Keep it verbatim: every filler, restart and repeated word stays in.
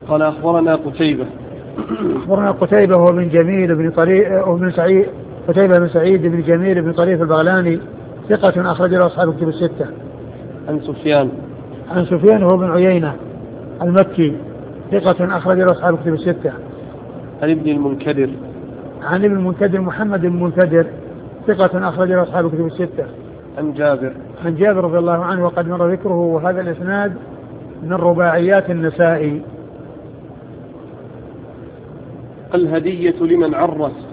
قال أخبرنا قتيبة أخبرنا قتيبة هو بن جميل بن طريف وبن سعيد قتيبة بن سعيد بن جميل بن طريف البغلاني ثقة أخرج له أصحاب الكتب الستة. عن سفيان عن سفيان هو بن عيينة المكي ثقة أخرج له أصحاب الكتب الستة. عن ابن المنكدر عن ابن المنكدر محمد بن المنكدر ثقة أخرج له أصحاب الكتب الستة. عن جابر عن جابر رضي الله عنه وقد مر ذكره وهذا الإسناد من رباعيات النسائي. الهدية لمن عرس